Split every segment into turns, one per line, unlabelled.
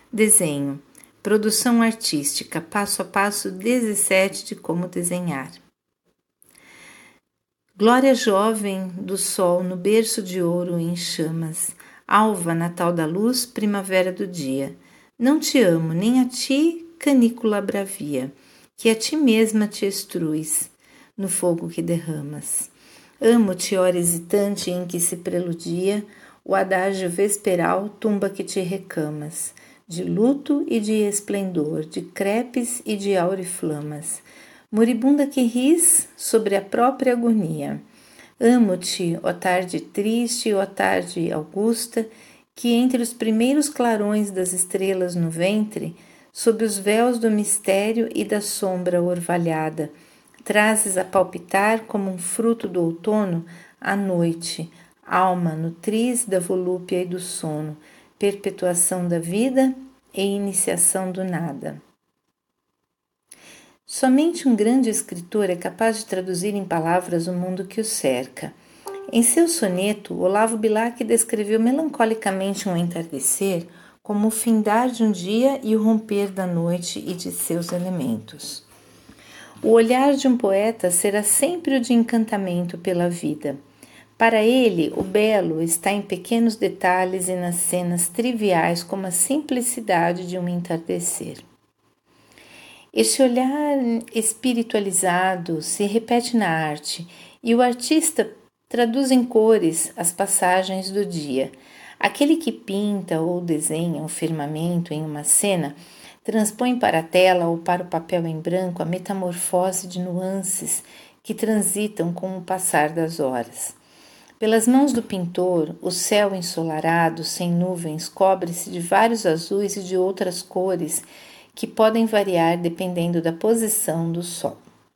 Desenho. Produção artística. Passo a passo 17 de como desenhar. Glória jovem do sol no berço de ouro em chamas. Alva, natal da luz, primavera do dia. Não te amo, nem a ti, canícula bravia, que a ti mesma te estruis no fogo que derramas. Amo-te, hora hesitante em que se preludia o adágio vesperal, tumba que te recamas, de luto e de esplendor, de crepes e de auriflamas, moribunda que ris sobre a própria agonia. Amo-te, ó tarde triste, ó tarde augusta, que entre os primeiros clarões das estrelas no ventre, sob os véus do mistério e da sombra orvalhada, trazes a palpitar como um fruto do outono a noite, alma nutriz da volúpia e do sono, perpetuação da vida e iniciação do nada. Somente um grande escritor é capaz de traduzir em palavras o mundo que o cerca. Em seu soneto, Olavo Bilac descreveu melancolicamente um entardecer como o findar de um dia e o romper da noite e de seus elementos. O olhar de um poeta será sempre o de encantamento pela vida. Para ele, o belo está em pequenos detalhes e nas cenas triviais como a simplicidade de um entardecer. Este olhar espiritualizado se repete na arte e o artista traduz em cores as passagens do dia. Aquele que pinta ou desenha o firmamento em uma cena transpõe para a tela ou para o papel em branco a metamorfose de nuances que transitam com o passar das horas. Pelas mãos do pintor, o céu ensolarado, sem nuvens, cobre-se de vários azuis e de outras cores que podem variar dependendo da posição do sol.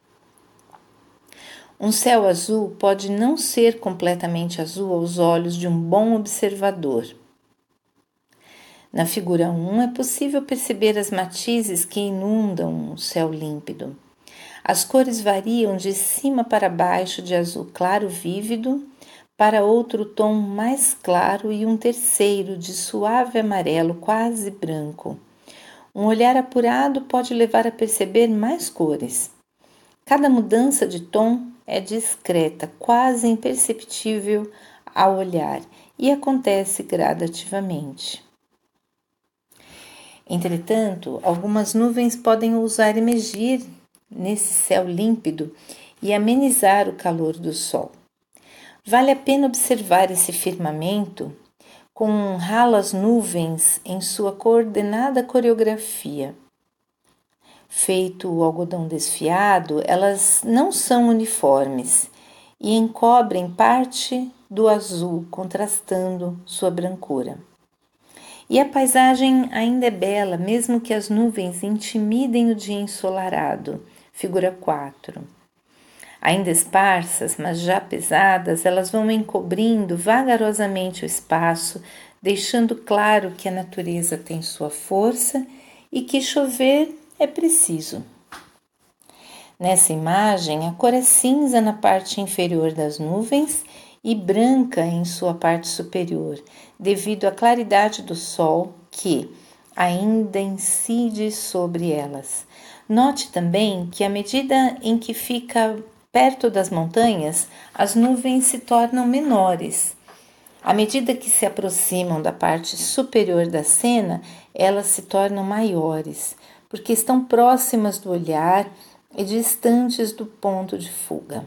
Um céu azul pode não ser completamente azul aos olhos de um bom observador. Na figura 1 é possível perceber as matizes que inundam o céu límpido. As cores variam de cima para baixo, de azul claro vívido para outro tom mais claro e um terceiro de suave amarelo quase branco. Um olhar apurado pode levar a perceber mais cores. Cada mudança de tom é discreta, quase imperceptível ao olhar e acontece gradativamente. Entretanto, algumas nuvens podem ousar emergir nesse céu límpido e amenizar o calor do sol. Vale a pena observar esse firmamento com ralas nuvens em sua coordenada coreografia. Feito o algodão desfiado, elas não são uniformes e encobrem parte do azul, contrastando sua brancura. E a paisagem ainda é bela, mesmo que as nuvens intimidem o dia ensolarado. Figura 4. Ainda esparsas, mas já pesadas, elas vão encobrindo vagarosamente o espaço, deixando claro que a natureza tem sua força e que chover é preciso. Nessa imagem, a cor é cinza na parte inferior das nuvens e branca em sua parte superior, devido à claridade do sol que ainda incide sobre elas. Note também que à medida em que fica perto das montanhas, as nuvens se tornam menores. À medida que se aproximam da parte superior da cena, elas se tornam maiores, porque estão próximas do olhar e distantes do ponto de fuga.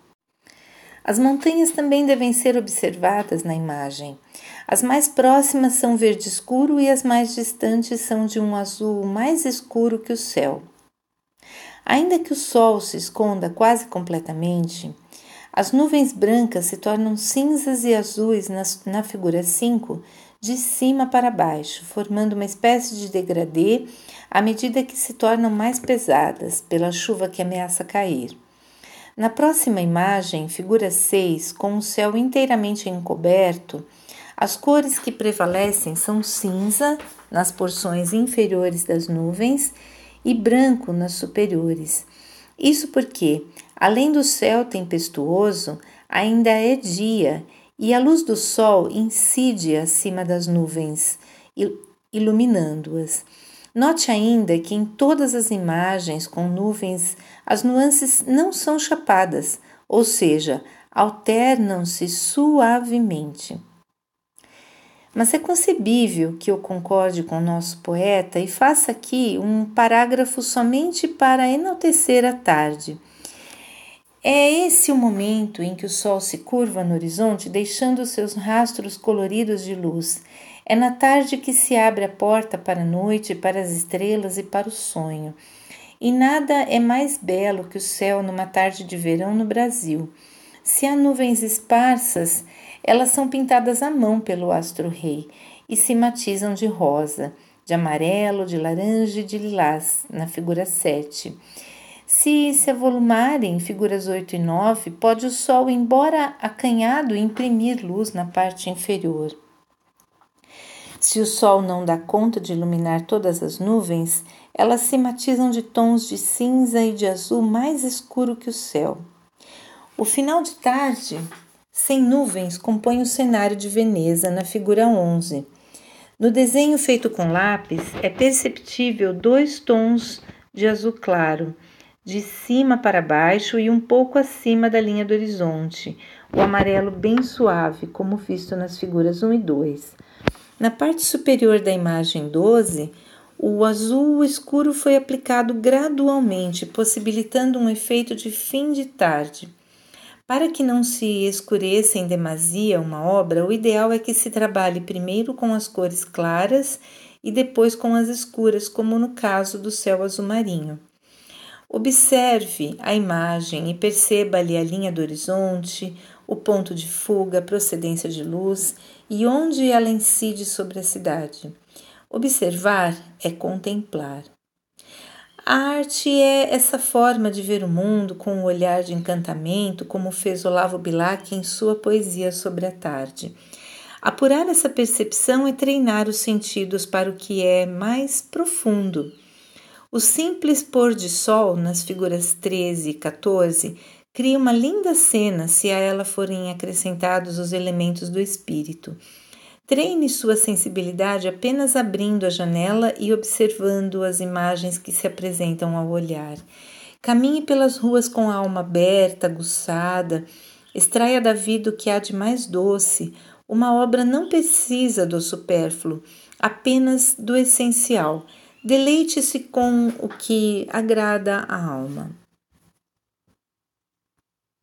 As montanhas também devem ser observadas na imagem. As mais próximas são verde escuro e as mais distantes são de um azul mais escuro que o céu. Ainda que o sol se esconda quase completamente, as nuvens brancas se tornam cinzas e azuis na figura 5, de cima para baixo, formando uma espécie de degradê à medida que se tornam mais pesadas pela chuva que ameaça cair. Na próxima imagem, figura 6, com o céu inteiramente encoberto, as cores que prevalecem são cinza nas porções inferiores das nuvens e branco nas superiores. Isso porque, além do céu tempestuoso, ainda é dia e a luz do sol incide acima das nuvens, iluminando-as. Note ainda que em todas as imagens com nuvens as nuances não são chapadas, ou seja, alternam-se suavemente. Mas é concebível que eu concorde com o nosso poeta e faça aqui um parágrafo somente para enaltecer a tarde. É esse o momento em que o sol se curva no horizonte, deixando seus rastros coloridos de luz. É na tarde que se abre a porta para a noite, para as estrelas e para o sonho. E nada é mais belo que o céu numa tarde de verão no Brasil. Se há nuvens esparsas, elas são pintadas à mão pelo astro-rei e se matizam de rosa, de amarelo, de laranja e de lilás, na figura 7. Se avolumarem figuras 8 e 9, pode o sol, embora acanhado, imprimir luz na parte inferior. Se o sol não dá conta de iluminar todas as nuvens, elas se matizam de tons de cinza e de azul mais escuro que o céu. O final de tarde, sem nuvens, compõe o cenário de Veneza, na figura 11. No desenho feito com lápis, é perceptível 2 tons de azul claro, de cima para baixo e um pouco acima da linha do horizonte, o amarelo bem suave, como visto nas figuras 1 e 2. Na parte superior da imagem 12, o azul escuro foi aplicado gradualmente, possibilitando um efeito de fim de tarde. Para que não se escureça em demasia uma obra, o ideal é que se trabalhe primeiro com as cores claras e depois com as escuras, como no caso do céu azul marinho. Observe a imagem e perceba ali a linha do horizonte, o ponto de fuga, a procedência de luz e onde ela incide sobre a cidade. Observar é contemplar. A arte é essa forma de ver o mundo com um olhar de encantamento, como fez Olavo Bilac em sua poesia sobre a tarde. Apurar essa percepção é treinar os sentidos para o que é mais profundo. O simples pôr de sol nas figuras 13 e 14 cria uma linda cena se a ela forem acrescentados os elementos do espírito. Treine sua sensibilidade apenas abrindo a janela e observando as imagens que se apresentam ao olhar. Caminhe pelas ruas com a alma aberta, aguçada. Extraia da vida o que há de mais doce. Uma obra não precisa do supérfluo, apenas do essencial. Deleite-se com o que agrada a alma.